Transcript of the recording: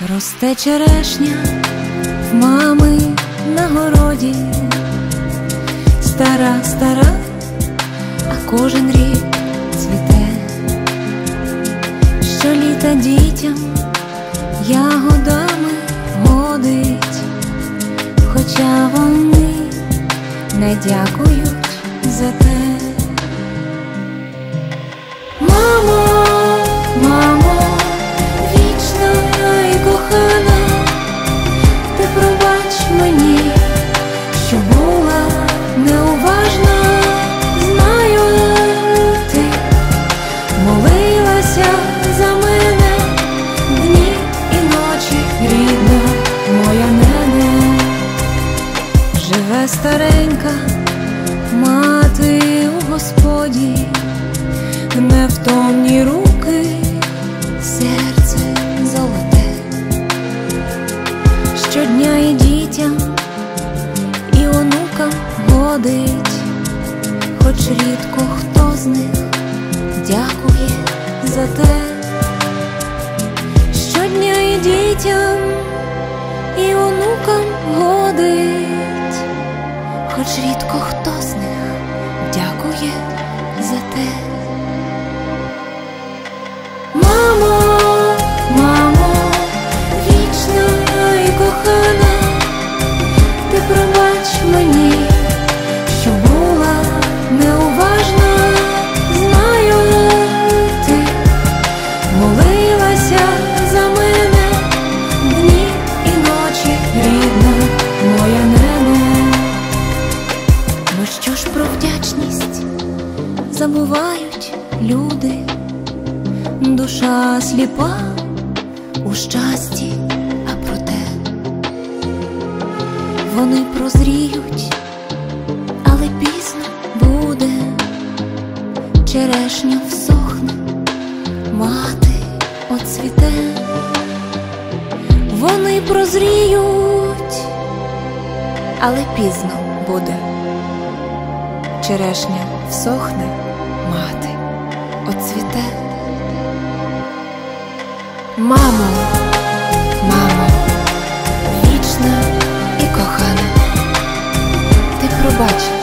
Росте черешня в мами на городі, стара, стара, а кожен рік цвіте. Щоліта дітям ягодами годить, хоча вони не дякують за те. Мамо, мамо, вічна і кохана, ти пробач мені, що була неуважна. Знаю, ти молилася за мене дні і ночі, рідна моя нене. Живе старенька мати у Господі, невтомні руки, серце золоте. Щодня і дітям, і онукам годить, хоч рідко хто з них дякує за те. Щодня і дітям, і онукам годить, хоч рідко хто з них дякує за те. Мамо, мамо, вічна і кохана, ти пробач мені, що була неуважна. Знаю, ти молилася за мене дні і ночі, рідна моя нене. Ну що ж про вдячність забувають люди? Душа сліпа у щасті, а проте вони прозріють, але пізно буде. Черешня всохне, мати оцвіте. Вони прозріють, але пізно буде. Черешня всохне, мати оцвіте. Мамо, мамо, вічна і кохана, ти пробач